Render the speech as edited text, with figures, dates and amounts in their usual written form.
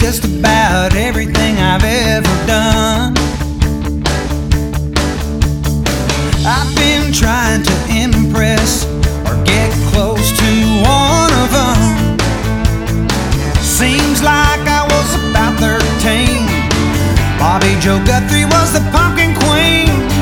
just about everything I've ever done. I've been trying to impress or get close to one of them. Seems like I was about 13. Bobby Joe Guthrie was the pumpkin queen.